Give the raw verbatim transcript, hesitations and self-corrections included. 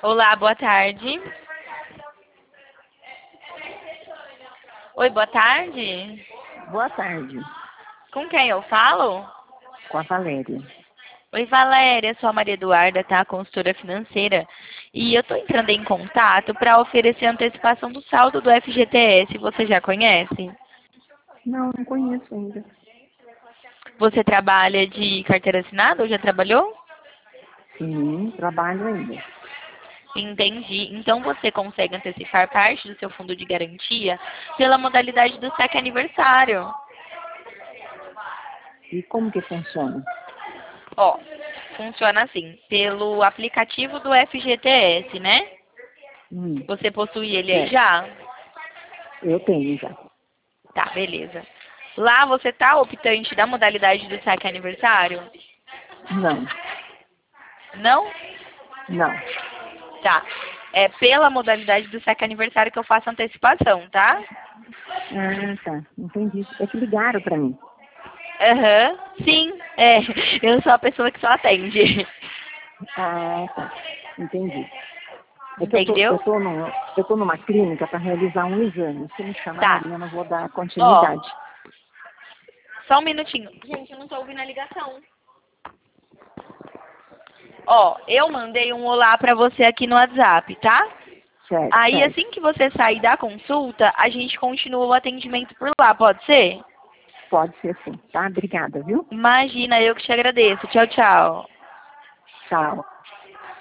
Olá, boa tarde. Oi, boa tarde. Boa tarde, Com quem eu falo? com a Valéria. Oi, Valéria, sou a Maria Eduarda, tá? Consultora financeira. E eu tô entrando em contato para oferecer antecipação do saldo do F G T S. Você já conhece? Não, não conheço ainda. Você trabalha de carteira assinada ou já trabalhou? Sim, trabalho ainda. Entendi. Então você consegue antecipar parte do seu fundo de garantia pela modalidade do saque aniversário. E como que funciona? Ó, funciona assim, pelo aplicativo do F G T S, né? Hum, Você possui ele aí certo. já? Eu tenho já. Tá, beleza. Lá você tá optante da modalidade do saque aniversário? Não, Não? não. Tá. É pela modalidade do saque aniversário que eu faço antecipação, tá? Ah, tá. Entendi. É que ligaram pra mim. Aham. Sim, é. Eu sou a pessoa que só atende. Ah, tá. Entendi. É que eu tô, eu Entendeu? tô, num, eu tô numa clínica para realizar um exame. Se me Tá. chamarem, eu não vou dar Ó, continuidade. só um minutinho. Gente, eu não tô ouvindo a ligação. Ó, eu mandei um olá pra você aqui no WhatsApp, tá? Certo, Aí, certo. assim que você sair da consulta, a gente continua o atendimento por lá, pode ser? Pode ser sim, tá? Obrigada, viu? Imagina, eu que te agradeço. Tchau, tchau. Tchau.